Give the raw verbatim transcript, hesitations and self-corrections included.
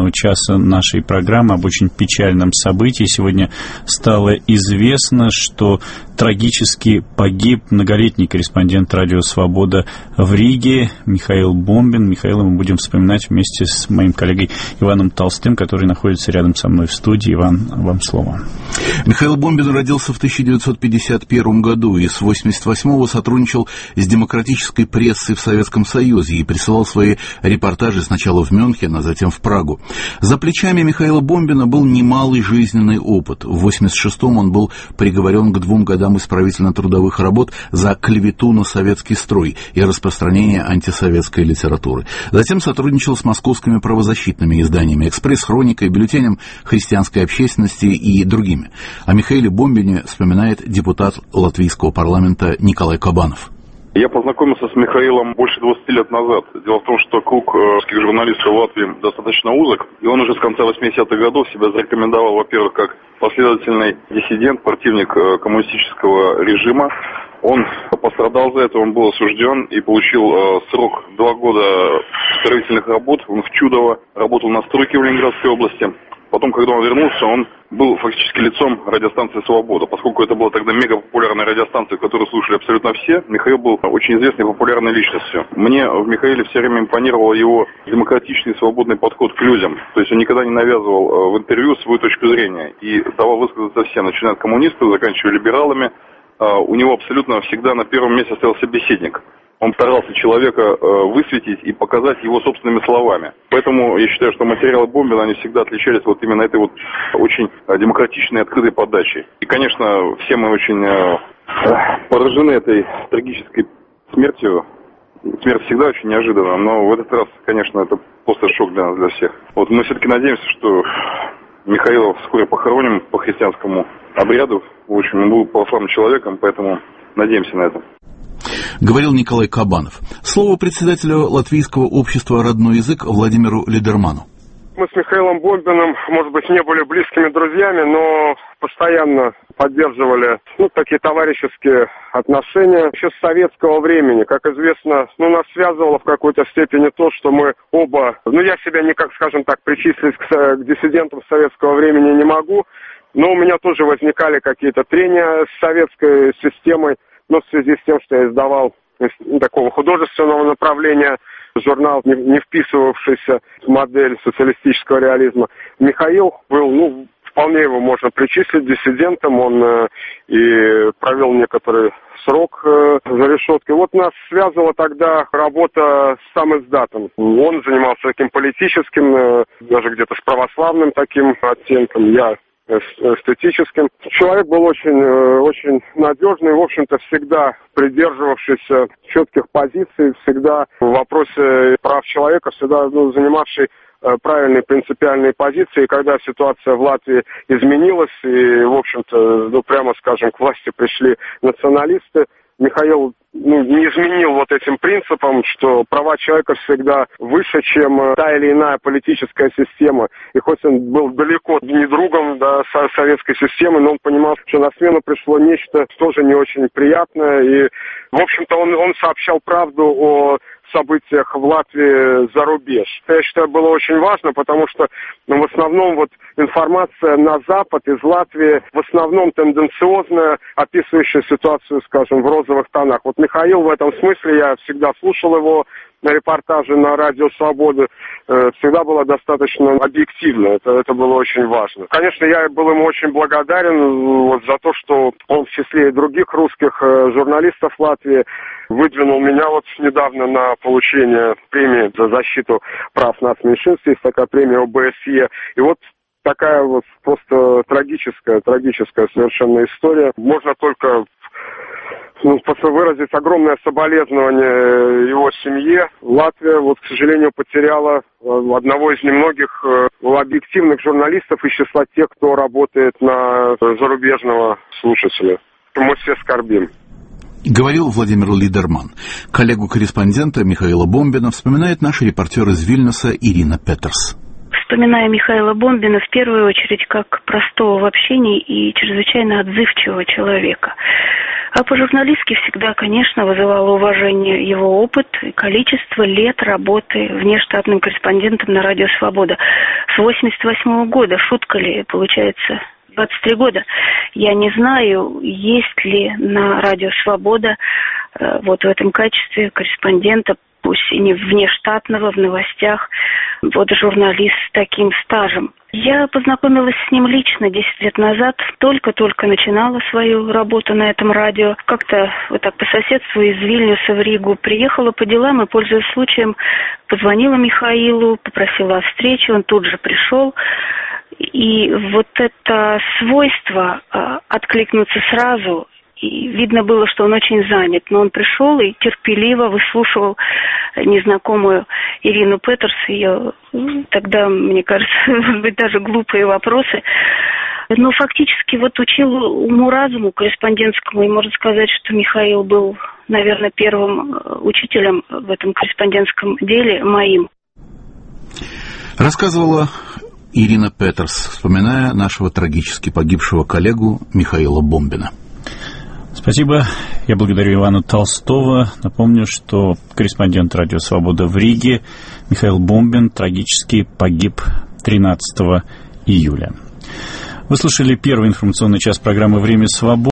последнего часа нашей программы об очень печальном событии. Сегодня стало известно, что трагически погиб многолетний корреспондент «Радио Свобода» в Риге Михаил Бомбин. Михаила мы будем вспоминать вместе с моим коллегой Иваном Толстым, который находится рядом со мной в студии. Иван, вам слово. Михаил Бомбин родился в тысяча девятьсот пятьдесят первом году и с восемьдесят восьмого сотрудничал с демократической прессой в Советском Союзе и присылал свои репортажи сначала в Мюнхен, а затем в Прагу. За плечами Михаила Бомбина был немалый жизненный опыт. В восемьдесят шестом он был приговорен к двум годам исправительно-трудовых работ за клевету на советский строй и распространение антисоветской литературы. Затем сотрудничал с московскими правозащитными изданиями «Экспресс-хроника» и бюллетенем христианской общественности и другими. О Михаиле Бомбине вспоминает депутат латвийского парламента Николай Кабанов. Я познакомился с Михаилом больше двадцати лет назад. Дело в том, что круг русских журналистов в Латвии достаточно узок, и он уже с конца восьмидесятых годов себя зарекомендовал, во-первых, как последовательный диссидент, противник коммунистического режима. Он пострадал за это, он был осужден и получил э, срок два года исправительных работ. Он в Чудово работал на стройке в Ленинградской области. Потом, когда он вернулся, он был фактически лицом радиостанции «Свобода». Поскольку это была тогда мегапопулярная радиостанция, которую слушали абсолютно все, Михаил был очень известной и популярной личностью. Мне в Михаиле все время импонировал его демократичный и свободный подход к людям. То есть он никогда не навязывал в интервью свою точку зрения и давал высказаться всем, начиная от коммунистов, заканчивая либералами. У него абсолютно всегда на первом месте стоял собеседник. Он старался человека высветить и показать его собственными словами. Поэтому я считаю, что материалы Бомбина, они всегда отличались вот именно этой вот очень демократичной, открытой подачей. И, конечно, все мы очень поражены этой трагической смертью. Смерть всегда очень неожиданна, но в этот раз, конечно, это просто шок для нас, для всех. Вот мы все-таки надеемся, что Михаила вскоре похороним по христианскому обряду. В общем, он был православным человеком, поэтому надеемся на это. Говорил Николай Кабанов. Слово председателю Латвийского общества «Родной язык» Владимиру Лидерману. Мы с Михаилом Бомбиным, может быть, не были близкими друзьями, но постоянно поддерживали ну, такие товарищеские отношения еще с советского времени. Как известно, ну, нас связывало в какой-то степени то, что мы оба, ну, я себя никак, скажем так, причислить к, к диссидентам советского времени не могу, но у меня тоже возникали какие-то трения с советской системой, но в связи с тем, что я издавал такого художественного направления журнал, не, не вписывавшийся в модель социалистического реализма, Михаил был, ну, вполне его можно причислить диссидентом, он э, и провел некоторый срок э, за решеткой. Вот нас связывала тогда работа с самиздатом. Он занимался таким политическим, э, даже где-то с православным таким оттенком, я эстетическим. Человек был очень, очень надежный, в общем-то, всегда придерживавшийся четких позиций, всегда в вопросе прав человека, всегда ну, занимавший правильные принципиальные позиции. И когда ситуация в Латвии изменилась, и, в общем-то, ну, прямо скажем, к власти пришли националисты, Михаил ну, не изменил вот этим принципом, что права человека всегда выше, чем та или иная политическая система. И хоть он был далеко не другом да, советской системы, но он понимал, что на смену пришло нечто тоже не очень приятное. И, в общем-то, он, он сообщал правду о событиях в Латвии за рубеж. Я считаю, было очень важно, потому что ну, в основном вот информация на Запад из Латвии в основном тенденциозная, описывающая ситуацию, скажем, в розовых тонах. Вот Михаил в этом смысле, я всегда слушал его на репортаже на Радио Свобода, э, всегда было достаточно объективно, это, это было очень важно. Конечно, я был ему очень благодарен вот, за то, что он в числе других русских э, журналистов Латвии выдвинул меня вот недавно на получение премии за защиту прав нацменьшинств, есть такая премия о бэ эс е, и вот такая вот просто трагическая, трагическая совершенно история. Можно только ну, выразить огромное соболезнование его семье. Латвия, вот, к сожалению, потеряла одного из немногих объективных журналистов из числа тех, кто работает на зарубежного слушателя. Мы все скорбим. Говорил Владимир Лидерман. Коллегу-корреспондента Михаила Бомбина вспоминает наш репортер из Вильнюса Ирина Петерс. Вспоминаю Михаила Бомбина в первую очередь как простого в общении и чрезвычайно отзывчивого человека. А по-журналистски всегда, конечно, вызывало уважение его опыт и количество лет работы внештатным корреспондентом на Радио Свобода. С восемьдесят восьмого года, шутка ли, получается, двадцать три года. Я не знаю, есть ли на Радио Свобода э, вот в этом качестве корреспондента, пусть и не внештатного, в новостях, вот журналист с таким стажем. Я познакомилась с ним лично десять лет назад, только-только начинала свою работу на этом радио. Как-то вот так по соседству из Вильнюса в Ригу приехала по делам и, пользуясь случаем, позвонила Михаилу, попросила о встрече, он тут же пришел. И вот это свойство откликнуться сразу, и видно было, что он очень занят, но он пришел и терпеливо выслушивал незнакомую Ирину Петерс, ее тогда, мне кажется, может быть, даже глупые вопросы. Но фактически вот учил уму-разуму корреспондентскому, и можно сказать, что Михаил был, наверное, первым учителем в этом корреспондентском деле моим. Рассказывала Ирина Петерс, вспоминая нашего трагически погибшего коллегу Михаила Бомбина. Спасибо. Я благодарю Ивана Толстого. Напомню, что корреспондент Радио Свобода в Риге Михаил Бомбин трагически погиб тринадцатого июля. Вы слушали первый информационный час программы «Время свободы».